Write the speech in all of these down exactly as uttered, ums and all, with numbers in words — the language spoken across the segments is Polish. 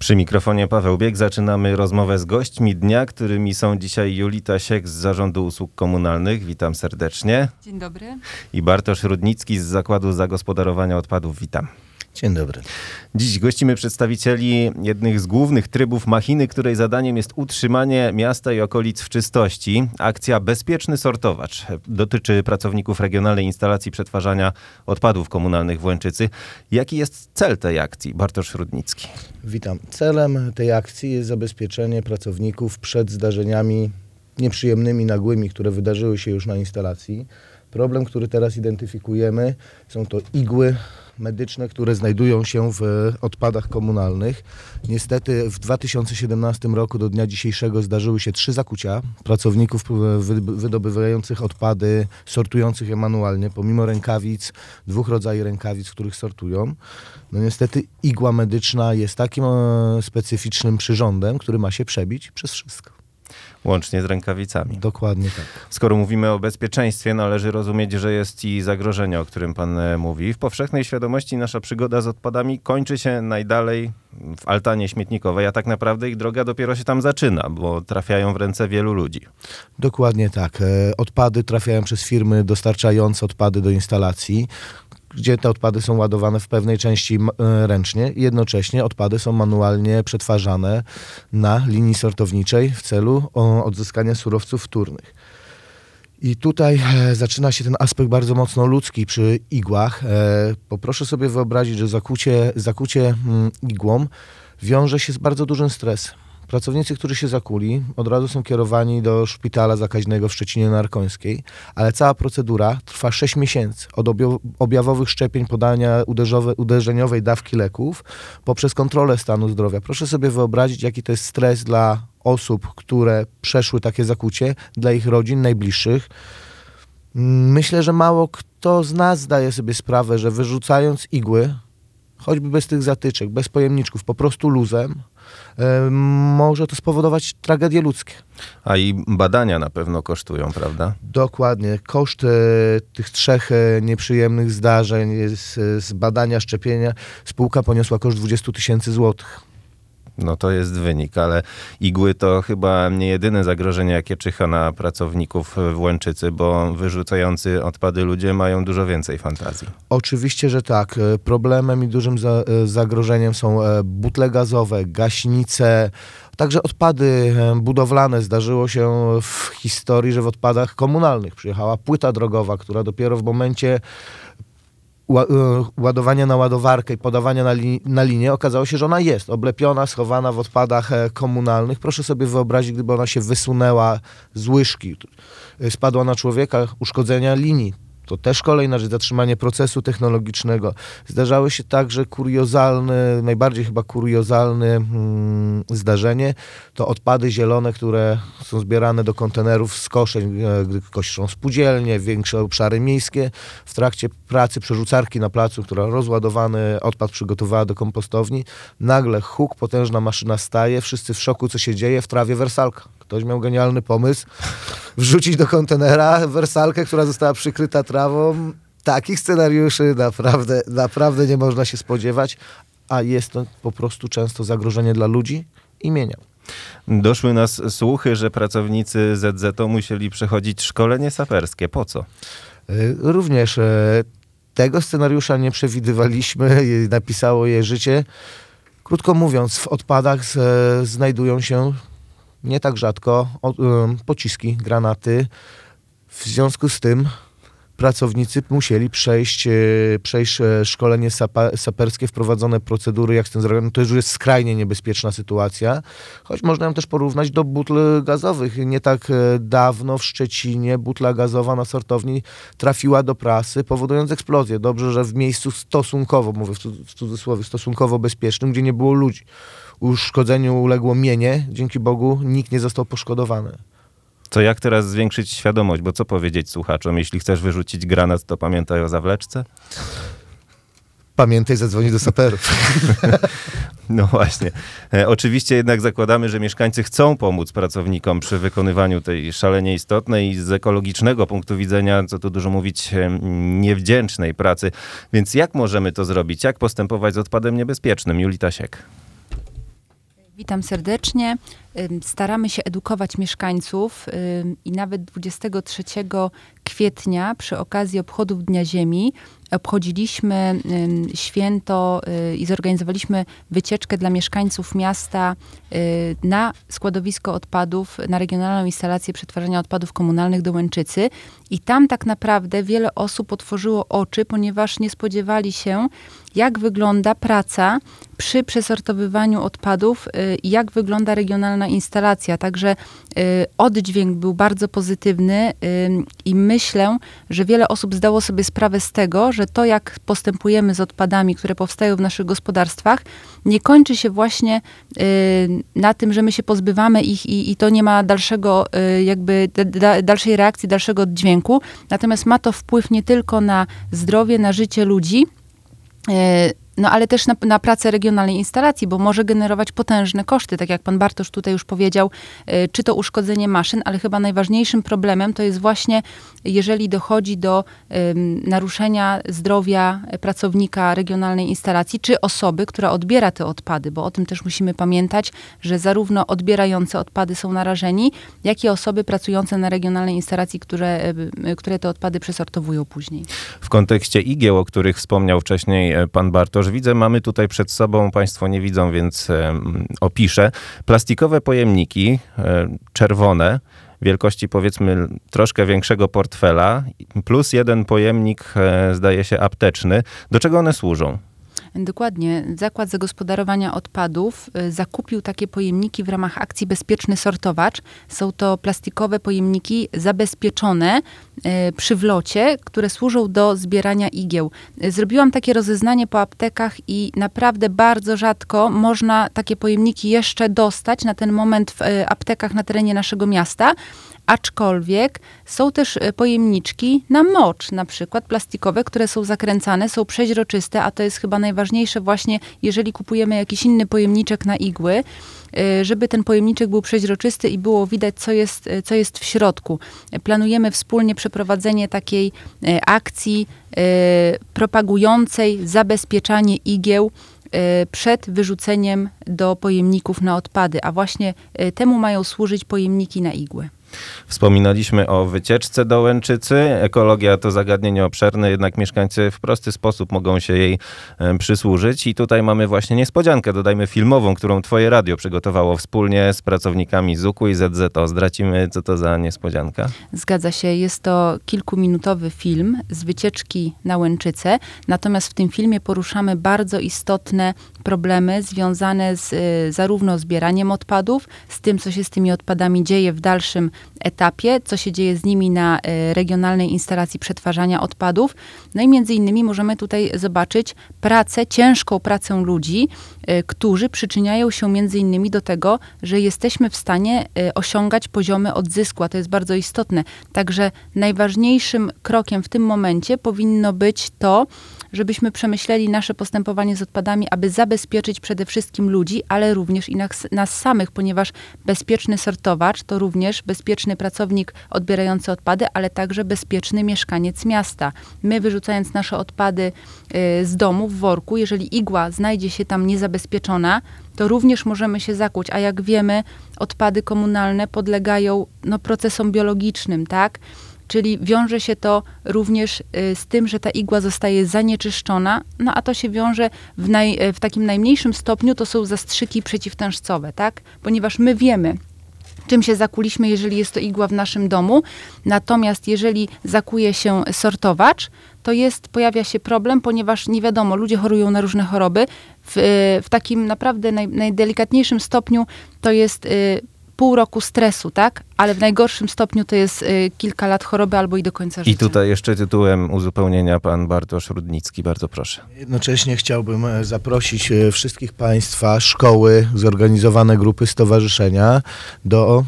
Przy mikrofonie Paweł Bieg. Zaczynamy rozmowę z gośćmi dnia, którymi są dzisiaj Julita Siek z Zarządu Usług Komunalnych. Witam serdecznie. Dzień dobry. I Bartosz Rudnicki z Zakładu Zagospodarowania Odpadów. Witam. Dzień dobry. Dziś gościmy przedstawicieli jednych z głównych trybów machiny, której zadaniem jest utrzymanie miasta i okolic w czystości. Akcja Bezpieczny Sortowacz dotyczy pracowników Regionalnej Instalacji Przetwarzania Odpadów Komunalnych w Łęczycy. Jaki jest cel tej akcji? Bartosz Rudnicki. Witam. Celem tej akcji jest zabezpieczenie pracowników przed zdarzeniami nieprzyjemnymi, nagłymi, które wydarzyły się już na instalacji. Problem, który teraz identyfikujemy, są to igły medyczne, które znajdują się w odpadach komunalnych. Niestety w dwa tysiące siedemnastym roku do dnia dzisiejszego zdarzyły się trzy zakucia pracowników wydobywających odpady, sortujących je manualnie, pomimo rękawic, dwóch rodzajów rękawic, których sortują. No niestety igła medyczna jest takim e, specyficznym przyrządem, który ma się przebić przez wszystko. Łącznie z rękawicami. Dokładnie tak. Skoro mówimy o bezpieczeństwie, należy rozumieć, że jest i zagrożenie, o którym pan mówi. W powszechnej świadomości nasza przygoda z odpadami kończy się najdalej w altanie śmietnikowej, a tak naprawdę ich droga dopiero się tam zaczyna, bo trafiają w ręce wielu ludzi. Dokładnie tak. Odpady trafiają przez firmy dostarczające odpady do instalacji, gdzie te odpady są ładowane w pewnej części ręcznie i jednocześnie odpady są manualnie przetwarzane na linii sortowniczej w celu odzyskania surowców wtórnych. I tutaj zaczyna się ten aspekt bardzo mocno ludzki przy igłach. Poproszę sobie wyobrazić, że zakucie, zakucie igłą wiąże się z bardzo dużym stresem. Pracownicy, którzy się zakuli, od razu są kierowani do szpitala zakaźnego w Szczecinie-Narkońskiej, ale cała procedura trwa sześć miesięcy. Od objawowych szczepień, podania uderzowe, uderzeniowej dawki leków, poprzez kontrolę stanu zdrowia. Proszę sobie wyobrazić, jaki to jest stres dla osób, które przeszły takie zakucie, dla ich rodzin, najbliższych. Myślę, że mało kto z nas zdaje sobie sprawę, że wyrzucając igły, choćby bez tych zatyczek, bez pojemniczków, po prostu luzem, może to spowodować tragedie ludzkie. A i badania na pewno kosztują, prawda? Dokładnie. Koszt e, tych trzech e, nieprzyjemnych zdarzeń z, z badania szczepienia spółka poniosła koszt dwadzieścia tysięcy złotych. No to jest wynik, ale igły to chyba nie jedyne zagrożenie, jakie czyha na pracowników w Łęczycy, bo wyrzucający odpady ludzie mają dużo więcej fantazji. Oczywiście, że tak. Problemem i dużym za, zagrożeniem są butle gazowe, gaśnice, także odpady budowlane. Zdarzyło się w historii, że w odpadach komunalnych przyjechała płyta drogowa, która dopiero w momencie ładowania na ładowarkę i podawania na, li, na linię, okazało się, że ona jest oblepiona, schowana w odpadach komunalnych. Proszę sobie wyobrazić, gdyby ona się wysunęła z łyżki, spadła na człowieka, uszkodzenia linii. To też kolejna rzecz, zatrzymanie procesu technologicznego. Zdarzały się także kuriozalne, najbardziej chyba kuriozalne hmm, zdarzenie, to odpady zielone, które są zbierane do kontenerów z koszeń, gdy koszą spółdzielnie, większe obszary miejskie. W trakcie pracy przerzucarki na placu, która rozładowany odpad przygotowała do kompostowni, nagle huk, potężna maszyna staje, wszyscy w szoku, co się dzieje, w trawie wersalka. Ktoś miał genialny pomysł, wrzucić do kontenera wersalkę, która została przykryta trawą. Takich scenariuszy naprawdę, naprawdę nie można się spodziewać, a jest to po prostu często zagrożenie dla ludzi i mienia. Doszły nas słuchy, że pracownicy Z Z O musieli przechodzić szkolenie saperskie. Po co? Również tego scenariusza nie przewidywaliśmy, napisało je życie. Krótko mówiąc, w odpadach z, znajdują się nie tak rzadko o, um, pociski, granaty. W związku z tym pracownicy musieli przejść, e, przejść e, szkolenie sapa, saperskie, wprowadzone procedury, jak z tym zrobiono. To już jest skrajnie niebezpieczna sytuacja, choć można ją też porównać do butl gazowych. Nie tak e, dawno w Szczecinie butla gazowa na sortowni trafiła do prasy, powodując eksplozję. Dobrze, że w miejscu stosunkowo, mówię w cudzysłowie, stosunkowo bezpiecznym, gdzie nie było ludzi. Uszkodzeniu uległo mienie, dzięki Bogu nikt nie został poszkodowany. To jak teraz zwiększyć świadomość? Bo co powiedzieć słuchaczom? Jeśli chcesz wyrzucić granat, to pamiętaj o zawleczce? Pamiętaj, zadzwonić do saperów. No właśnie. E, oczywiście jednak zakładamy, że mieszkańcy chcą pomóc pracownikom przy wykonywaniu tej szalenie istotnej i z ekologicznego punktu widzenia, co tu dużo mówić, e, niewdzięcznej pracy. Więc jak możemy to zrobić? Jak postępować z odpadem niebezpiecznym? Julita Siek. Witam serdecznie. Staramy się edukować mieszkańców i nawet dwudziestego trzeciego kwietnia przy okazji obchodów Dnia Ziemi obchodziliśmy święto i zorganizowaliśmy wycieczkę dla mieszkańców miasta na składowisko odpadów, na regionalną instalację przetwarzania odpadów komunalnych do Łęczycy. I tam tak naprawdę wiele osób otworzyło oczy, ponieważ nie spodziewali się, jak wygląda praca przy przesortowywaniu odpadów i jak wygląda regionalna instalacja. Także oddźwięk był bardzo pozytywny i myślę, że wiele osób zdało sobie sprawę z tego, że to, jak postępujemy z odpadami, które powstają w naszych gospodarstwach, nie kończy się właśnie na tym, że my się pozbywamy ich i, i to nie ma dalszego, jakby da, dalszej reakcji, dalszego oddźwięku. Natomiast ma to wpływ nie tylko na zdrowie, na życie ludzi, no ale też na, na pracę regionalnej instalacji, bo może generować potężne koszty, tak jak pan Bartosz tutaj już powiedział, y, czy to uszkodzenie maszyn, ale chyba najważniejszym problemem to jest właśnie, jeżeli dochodzi do y, naruszenia zdrowia pracownika regionalnej instalacji, czy osoby, która odbiera te odpady, bo o tym też musimy pamiętać, że zarówno odbierające odpady są narażeni, jak i osoby pracujące na regionalnej instalacji, które, y, które te odpady przesortowują później. W kontekście igieł, o których wspomniał wcześniej pan Bartosz, widzę, mamy tutaj przed sobą, państwo nie widzą, więc e, opiszę, plastikowe pojemniki, e, czerwone, wielkości powiedzmy troszkę większego portfela, plus jeden pojemnik, e, zdaje się, apteczny. Do czego one służą? Dokładnie. Zakład Zagospodarowania Odpadów y, zakupił takie pojemniki w ramach akcji Bezpieczny Sortowacz. Są to plastikowe pojemniki zabezpieczone y, przy wlocie, które służą do zbierania igieł. Y, zrobiłam takie rozeznanie po aptekach i naprawdę bardzo rzadko można takie pojemniki jeszcze dostać na ten moment w y, aptekach na terenie naszego miasta. Aczkolwiek są też pojemniczki na mocz, na przykład plastikowe, które są zakręcane, są przeźroczyste, a to jest chyba najważniejsze właśnie, jeżeli kupujemy jakiś inny pojemniczek na igły, żeby ten pojemniczek był przeźroczysty i było widać, co jest, co jest w środku. Planujemy wspólnie przeprowadzenie takiej akcji propagującej zabezpieczanie igieł przed wyrzuceniem do pojemników na odpady, a właśnie temu mają służyć pojemniki na igły. Wspominaliśmy o wycieczce do Łęczycy. Ekologia to zagadnienie obszerne, jednak mieszkańcy w prosty sposób mogą się jej przysłużyć. I tutaj mamy właśnie niespodziankę, dodajmy filmową, którą twoje radio przygotowało wspólnie z pracownikami zuku i zet zet o. Zdradzimy, co to za niespodzianka? Zgadza się. Jest to kilkuminutowy film z wycieczki na Łęczycę. Natomiast w tym filmie poruszamy bardzo istotne problemy związane z y, zarówno zbieraniem odpadów, z tym, co się z tymi odpadami dzieje w dalszym etapie, co się dzieje z nimi na y, regionalnej instalacji przetwarzania odpadów. No i między innymi możemy tutaj zobaczyć pracę, ciężką pracę ludzi, y, którzy przyczyniają się między innymi do tego, że jesteśmy w stanie y, osiągać poziomy odzysku, a to jest bardzo istotne. Także najważniejszym krokiem w tym momencie powinno być to, żebyśmy przemyśleli nasze postępowanie z odpadami, aby zabezpieczyć przede wszystkim ludzi, ale również i nas, nas samych, ponieważ bezpieczny sortowacz to również bezpieczny pracownik odbierający odpady, ale także bezpieczny mieszkaniec miasta. My, wyrzucając nasze odpady y, z domu w worku, jeżeli igła znajdzie się tam niezabezpieczona, to również możemy się zakłuć, a jak wiemy, odpady komunalne podlegają no, procesom biologicznym, tak? Czyli wiąże się to również y, z tym, że ta igła zostaje zanieczyszczona, no a to się wiąże w, naj, w takim najmniejszym stopniu, to są zastrzyki przeciwtężcowe, tak? Ponieważ my wiemy, czym się zakuliśmy, jeżeli jest to igła w naszym domu. Natomiast jeżeli zakuje się sortowacz, to jest, pojawia się problem, ponieważ nie wiadomo, ludzie chorują na różne choroby. W, w takim naprawdę naj, najdelikatniejszym stopniu to jest y, pół roku stresu, tak? Ale w najgorszym stopniu to jest y, kilka lat choroby albo i do końca życia. I tutaj jeszcze tytułem uzupełnienia pan Bartosz Rudnicki. Bardzo proszę. Jednocześnie chciałbym zaprosić wszystkich państwa, szkoły, zorganizowane grupy, stowarzyszenia do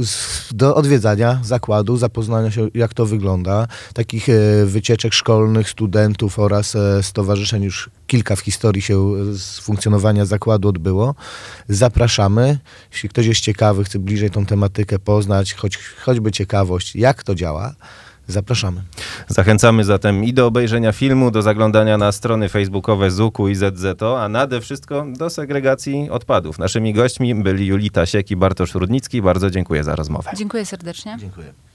do odwiedzania zakładu, zapoznania się, jak to wygląda. Takich wycieczek szkolnych, studentów oraz stowarzyszeń już kilka w historii się z funkcjonowania zakładu odbyło. Zapraszamy. Jeśli ktoś jest ciekawy, chce bliżej tą tematykę poznać, choć, choćby ciekawość, jak to działa, Zapraszamy. Zachęcamy zatem i do obejrzenia filmu, do zaglądania na strony facebookowe zuku i zet zet o, a nade wszystko do segregacji odpadów. Naszymi gośćmi byli Julita Siek i Bartosz Rudnicki. Bardzo dziękuję za rozmowę. Dziękuję serdecznie. Dziękuję.